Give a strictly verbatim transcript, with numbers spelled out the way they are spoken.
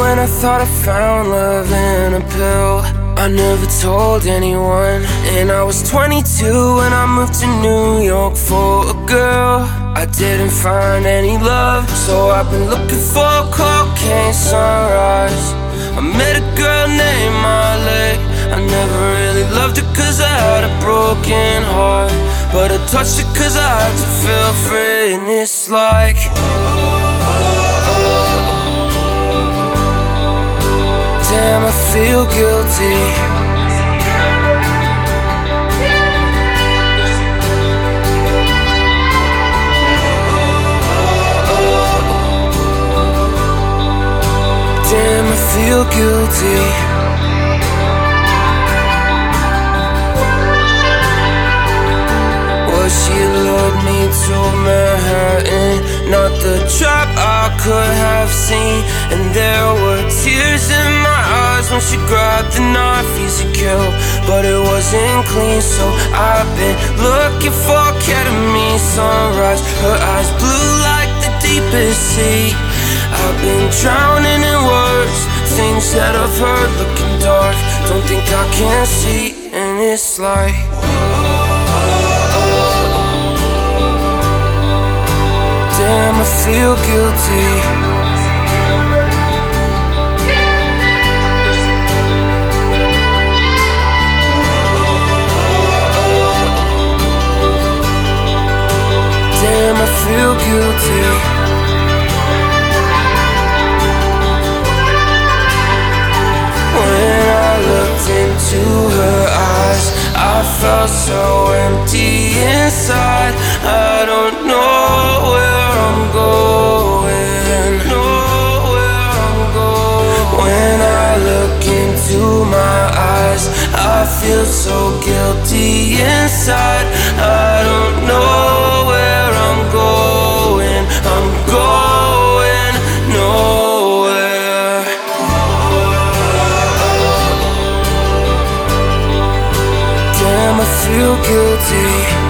when I thought I found love in a pill. I never told anyone. And I was twenty-two when I moved to New York for a girl. I didn't find any love, so I've been looking for a cocaine sunrise. I met a girl named Molly. I never really loved her cause I had a broken heart, but I touched it cause I had to feel free. And it's like, damn, I feel guilty. Damn, I feel guilty. Well, she lured me to Manhattan, not the trap I could have seen. And there were tears in my eyes when she grabbed the knife, easy kill, but it wasn't clean. So I've been looking for ketamine sunrise. Her eyes blue like the deepest sea. I've been drowning in words, things that I've heard, looking dark, don't think I can see. And it's like, damn, I feel guilty. Damn, I feel guilty. When I looked into her eyes, I felt so empty inside. I don't know where I'm going, know where I'm going. When I look into my eyes, I feel so guilty inside. I don't know where I'm going, I'm going nowhere. Damn, I feel guilty.